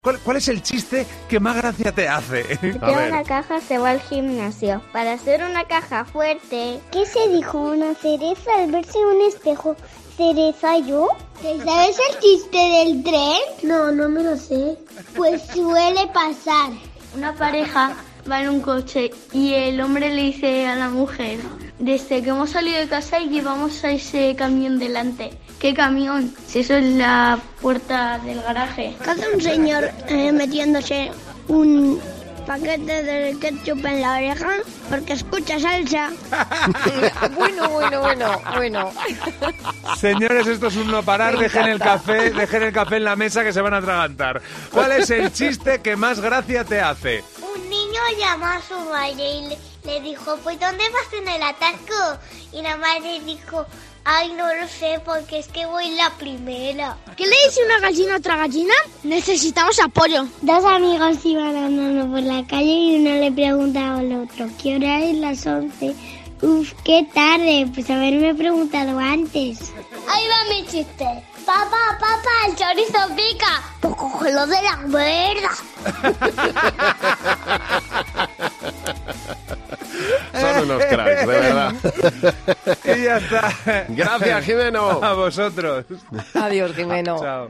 ¿Cuál es el chiste que más gracia te hace? Tiene una caja, se va al gimnasio. Para hacer una caja fuerte. ¿Qué se dijo una cereza al verse en un espejo? ¿Cereza yo? ¿Sabes el chiste del tren? No me lo sé. Pues suele pasar. Una pareja va en un coche y el hombre le dice a la mujer: desde que hemos salido de casa y llevamos a ese camión delante. ¿Qué camión? Si eso es la puerta del garaje. ¿Qué hace un señor metiéndose un paquete de ketchup en la oreja? Porque escucha salsa. Bueno. Señores, esto es un no parar. Dejen el café en la mesa que se van a atragantar. ¿Cuál es el chiste que más gracia te hace? Un niño llamó a su madre y le dijo: pues ¿dónde vas en el atasco? Y la madre dijo: ay, no lo sé, porque es que voy la primera. ¿Qué le dice una gallina a otra gallina? Necesitamos apoyo. Dos amigos iban andando por la calle y uno le preguntaba al otro: ¿qué hora es? Las 11. Uf, qué tarde, pues haberme preguntado antes. Ahí va mi chiste. Papá, el chorizo pica. Pues cógelo de la cuerda. Son unos cracks, de verdad. Y ya está. Gracias, Jimeno. A vosotros. Adiós, Jimeno. Chao.